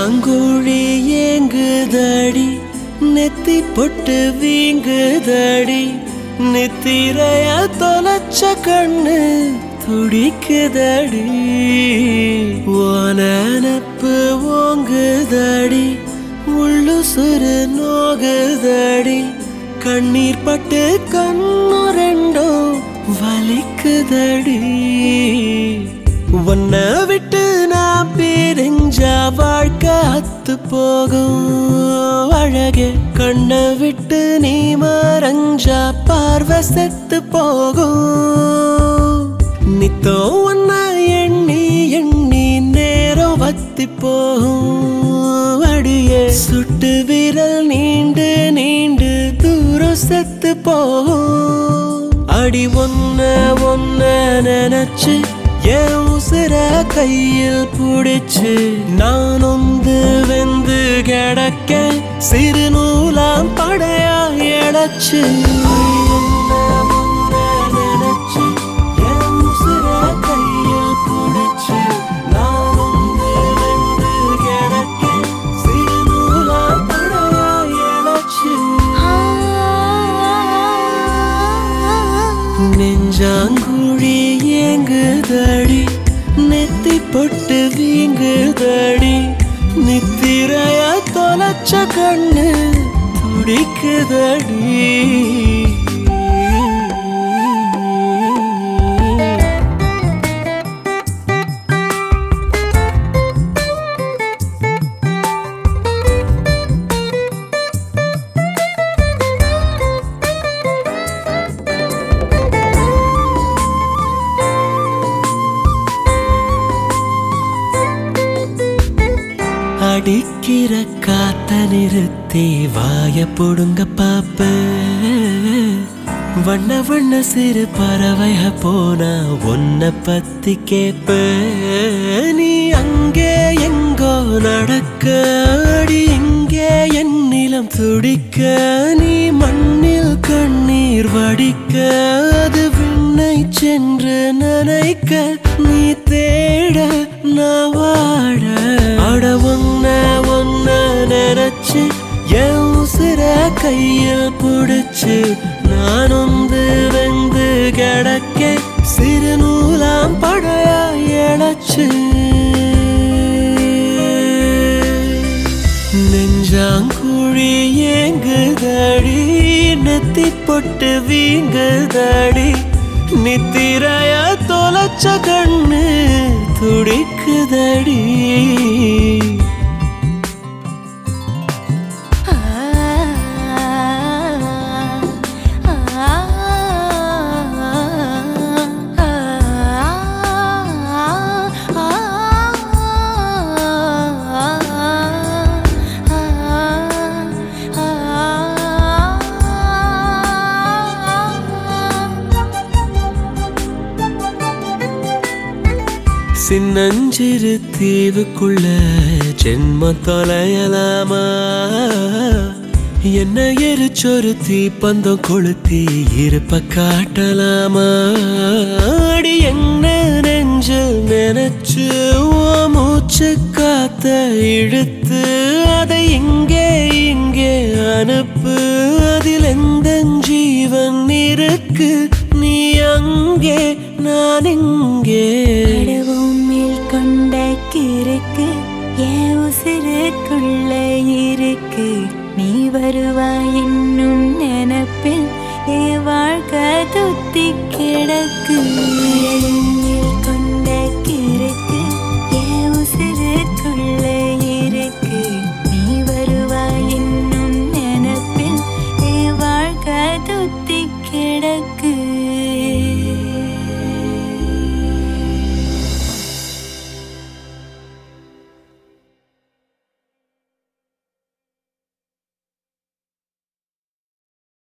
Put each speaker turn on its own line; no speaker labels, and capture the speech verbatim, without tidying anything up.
நெஞ்சாங்குழி ஏங்குதடி நெத்தி பொட்டு வீங்குதடி நித்திரைய தொலைச்ச கண்ணு துடிக்குதடி நெனப்பு ஓங்குதடி உள்ளு சுரு நோகுதடி கண்ணீர் பட்டு கண்ணு ரெண்டும் வலிக்குதடி உன்னை விட்டு நான் பிரிஞ்சா வாழ்க்கை அத்து போகும் அழகே கண்ணை விட்டு நீ மறைஞ்சா பார்வை செத்து போகும் நித்தோ உன்னை எண்ணி எண்ணி நேரம் வத்தி போகும் அடியே சுட்டு விரல் நீண்டு நீண்டு தூரம் செத்து போகும் அடி ஒன்ன ஒன்ன நினைச்சு என் உசுர கையில் புடிச்சு நான் ஒந்து வெந்து கிடக்க சிறு நூலாம் படையா எடச்சு நினைச்சு என் உசுர கையில் புடிச்சு நான் ஒந்து வெந்து கிடக்க சிறு நூலாம் படையா எடச்சு நெஞ்சாங்குழி ஏங்குதடி நெத்தி பொட்டு வீங்குதடி நித்திரைய தொலைச்ச கண்ணு துடிக்குதடி அடிக்கிற காத்த நிறுத்தி வாய புடுங்க பாப்ப வண்ண வண்ண சிறு பறவைக போனா உன்னை பத்தி கேப்ப நீ அங்கே எங்கோ நடக்க அடி இங்கே என் நிலம் துடிக்க நீ மண்ணில் கண்ணீர் வடிக்க அது விண்ணை சென்று நனைக்க நீ தேட நான் வாழ அட ஒன்ன ஒன்ன நினைச்சு என் உசுர கையில் புடிச்சு நான் ஒந்து வெந்து கிடக்க சிறு நூலாம் படையா எழச்சு நெஞ்சாங்குழி ஏங்குதடி நெத்தி பொட்டு வீங்குதடி நித்திரைய தொலைச்ச கண்ணு துடிக்குதடி சின்னஞ்சிறு தீவுக்குள்ள ஜென்ம தொலையலாமா என்ன எரிச்சொரு தீப்பந்தம் கொளுத்தி இருப்ப காட்டலாமா அடி என்ன நெஞ்சு நினைச்சு ஓ மூச்சு காத்த இழுத்து அதை இங்கே இங்கே அனுப்பு அதில் எந்த ஜீவன் இருக்கு நீ அங்கே நான் இங்கே
கொண்ட கிறுக்கு என் உசிருக்குள்ள இருக்கு நீ வருவாய் இன்னும் நினைப்பில் என் வாழ்க்கை துத்தி கிடக்கு